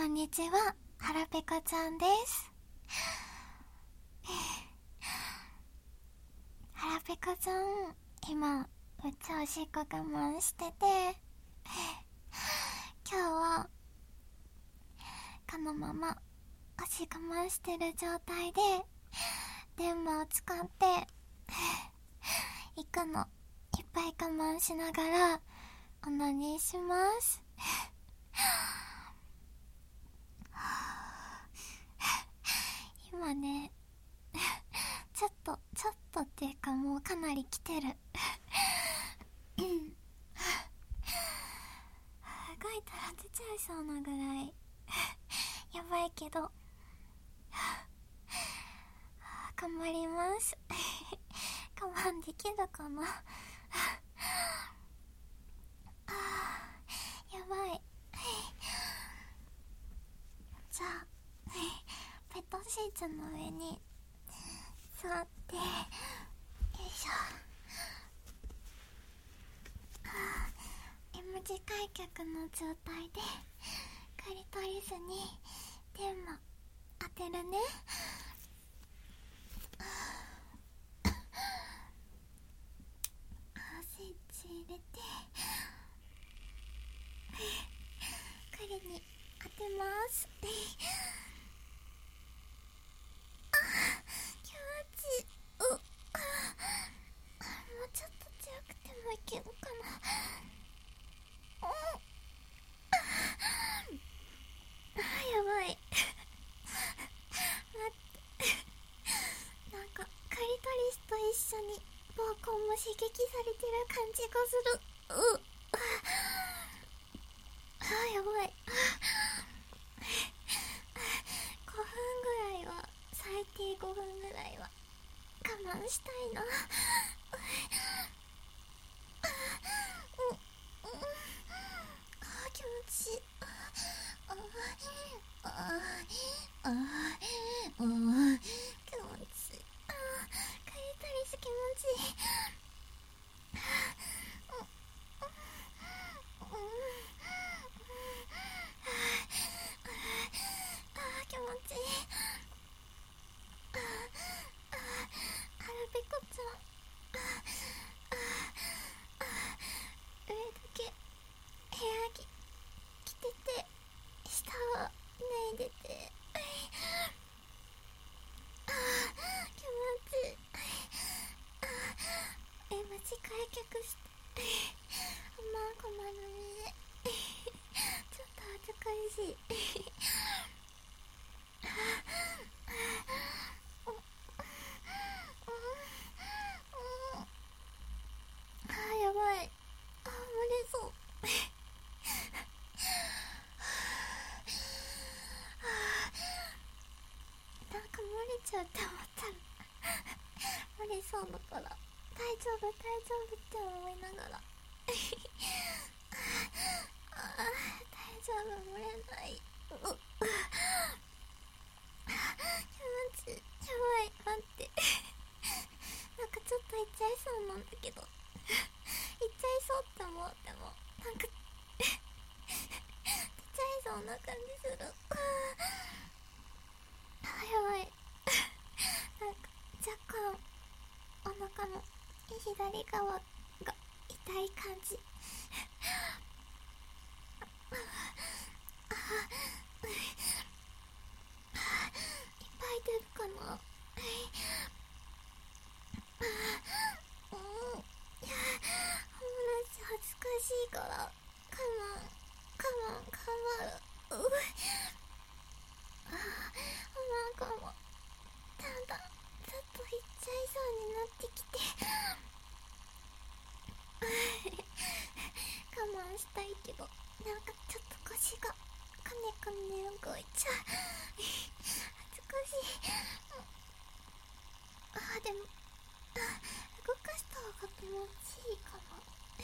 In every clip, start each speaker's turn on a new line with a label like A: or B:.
A: んにちは、はらぺこちゃんです。はらぺこちゃん、今めっちゃおしっこ我慢してて、今日はこのままおし我慢してる状態で電話を使って行くのいっぱい我慢しながらオナニーします。今ね、ちょっとっていうかもうかなり来てる。動いたら出ちゃいそうなぐらいやばいけど頑張ります。我慢できるかな。やばい。じゃあペットシーツの上に座って、よいしょ。M 字開脚の状態でクリトリスに電話当てるね。スイッチ入れてクリに当てます。気持ちいい。もうちょっと強くてもいけるかな。やばい。待って、なんかクリトリスと一緒に膀胱も刺激されてる感じがする。やばい。5分ぐらいは、最低5分ぐらいは我慢したいな。気持ちいい。気持ちいい。クリトリス気持ちいい。気持ちいい。はるぺこちゃん、上だけ部屋着てて下は脱いでて気持ちいい。M 字開脚して困るね。ちょっと恥ずかしい。やばい。漏れそう。なんか漏れちゃうって思ったら漏れそうだから大丈夫って思いながら大丈夫、漏れない。気持ちいい。やばい、待ってなんかちょっといっちゃいそうなんだけどいっちゃいそうって思ってもなんか出ちゃいそうな感じする。やばい。なんか若干お腹の左側が痛い感じ。いっぱい出るかな。いや、恥ずかしいから我慢頑張る。なんかもだんだんずっといっちゃいそうになってきて我慢したいけどなんかちょっと腰がくねくね動いちゃう。恥ずかしい。でも動かした方が気持ちいいかも。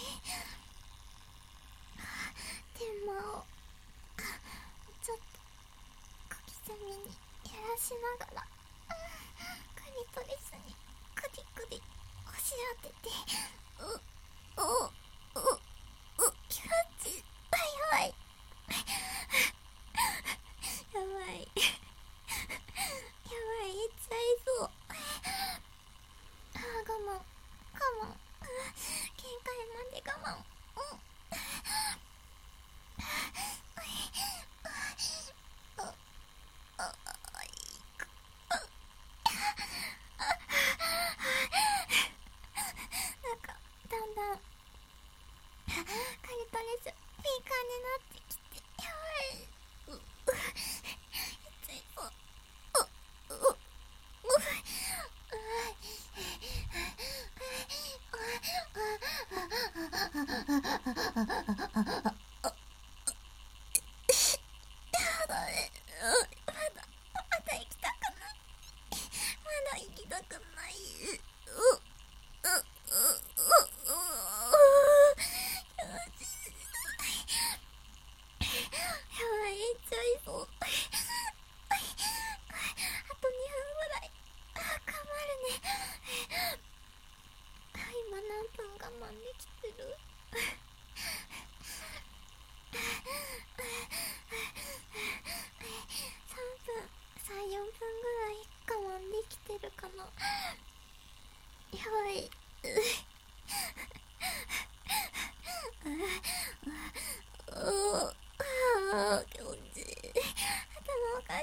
A: 電話をちょっと小刻みに揺らしながらクリトリスにクリクリ押し当てて気持ちいい。やばい。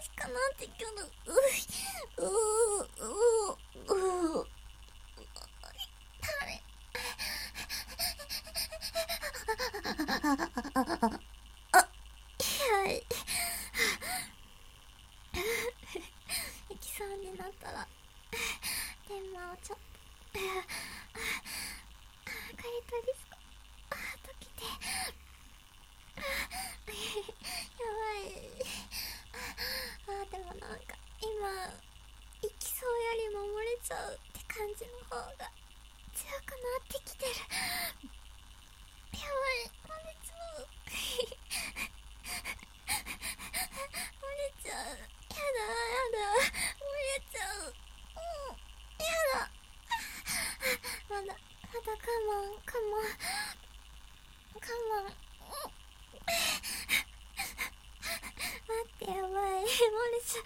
A: しくなってくる。はい。行きそうになったら電話をちょっと借りたりすか時でやばい。でもなんか今行きそうよりも漏れちゃうって感じの方が強くなってきてる。やばい、漏れちゃう。漏れちゃう。やだ漏れちゃう。やだ。まだカモン待って、やばい、漏れちゃ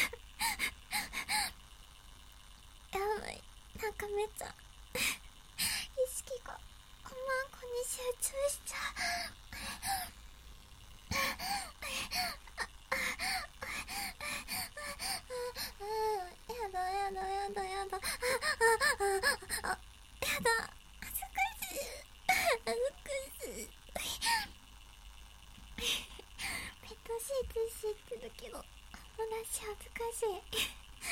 A: う。やばい、なんかめっちゃ意識がコに集中しちゃう。やだやだやだやだ。やだ、恥ずかしい。ペットシーツ敷いてるけどもだし恥ずかしい。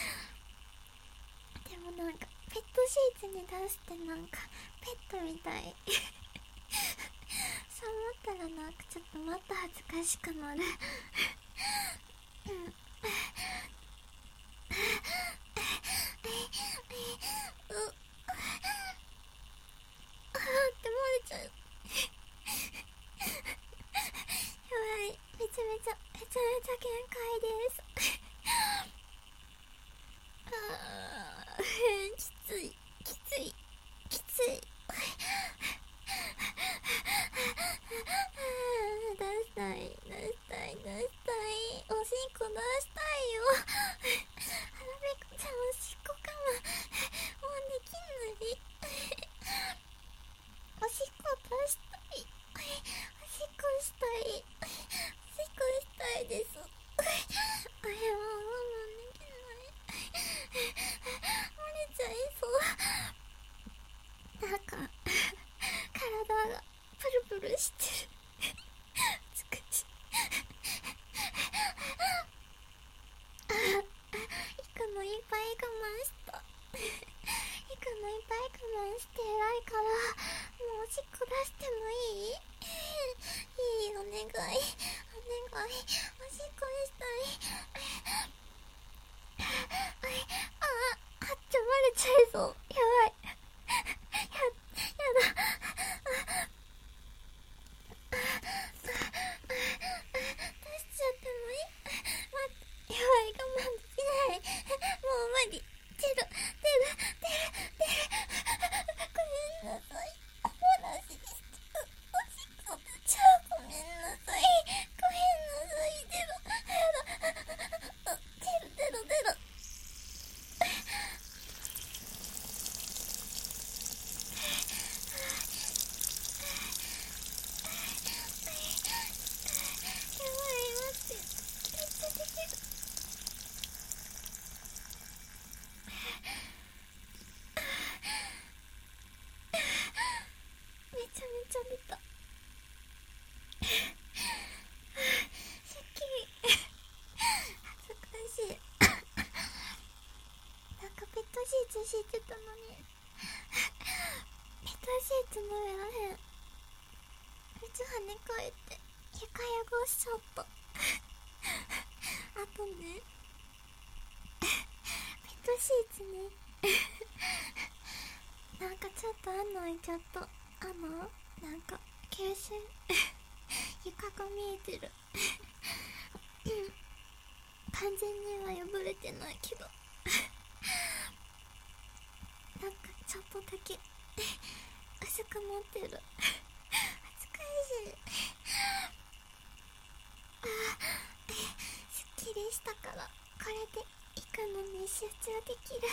A: でもなんかペットシーツに出してなんかペットみたい。そう思ったらなんかちょっとまた恥ずかしくなる。って漏れちゃう。やばい、めちゃめちゃ限界です。きつい。出したい。おしっこ出したいよ。はらべこちゃんおしっこ我慢もうできない。おしっこ出したい。おしっこしたいです。もう我慢できない。漏れちゃいそう。なんか体がプルプルしてる。つくし行くのいっぱい我慢した。して偉いからもうおしっこ出してもいい？お願いおしっこしたい。ちょバレちゃいそう。やばい。やだ。出しちゃってもいい？待って、やばい、我慢できない。もう無理。出る。ごめんなさい。お話ししておしっこ出ちゃう。ごめんなさい。出る。やばい、待って。めっちゃ出てる。めちゃ出た。すっきり。恥ずかしい。なんかペットシーツ敷いてたのにペットシーツの上らへんめっちゃ跳ね返って床汚しちゃった。あとね、ペットシーツねなんかちょっと穴開いちゃった。なんか吸収床が見えてる。完全には破れてないけどなんかちょっとだけ薄くなってる。恥ずかしい。すっきりしたからこれで行くのに集中できる。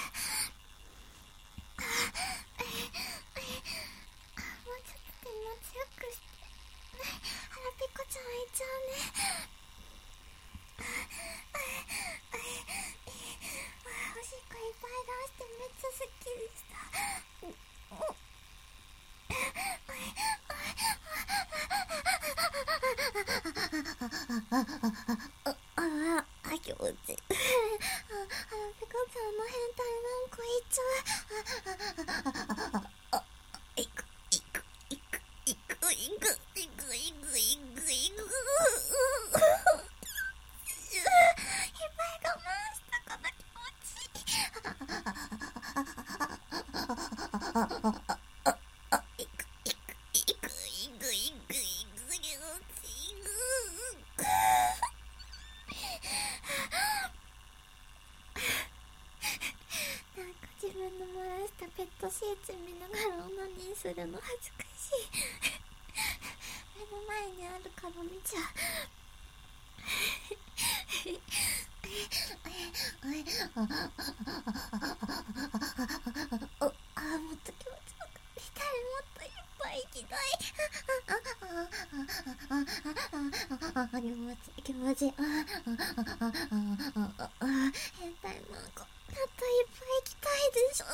A: もうちょっとでも強くして。腹ペコちゃん開いちゃうね。 気持ちいい。ペコちゃんの変態なんかいっちゃう。いくいくいくいくいくいくいくいくいくいく。いっぱい我慢したから気持ちいい。いくいくいくいくいくいく気持ちいい。なんか自分の漏らしたペットシーツ見ながらオナニーするの恥ずかしい。目の前にあるから見ちゃう。もっと気持ちよく見たい。もっといっぱい行きたい。気持ちいい気持ちいい。変態マンコもっといっぱい行きたいでしょ。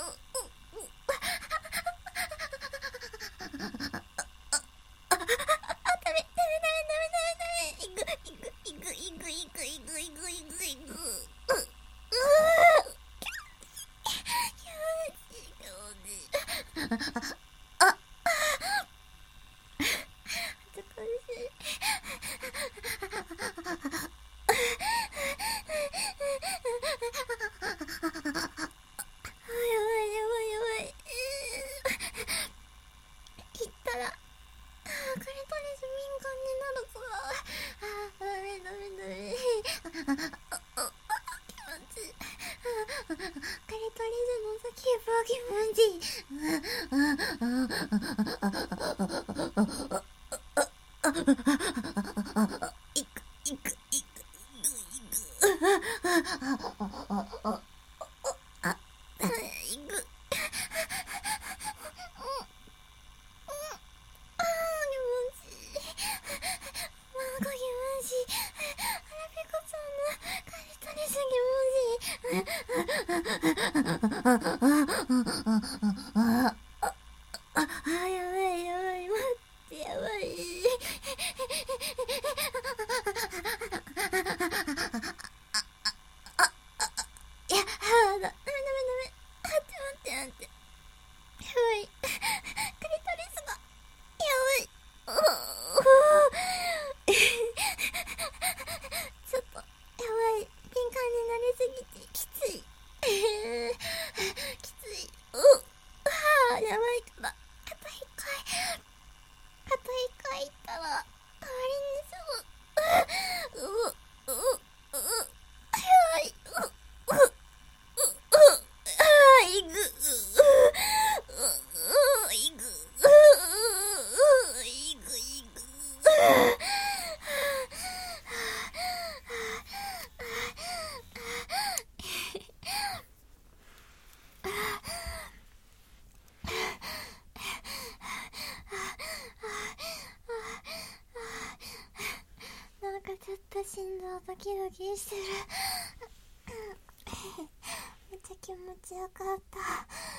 A: 心臓ドキドキしてる。めっちゃ気持ちよかった。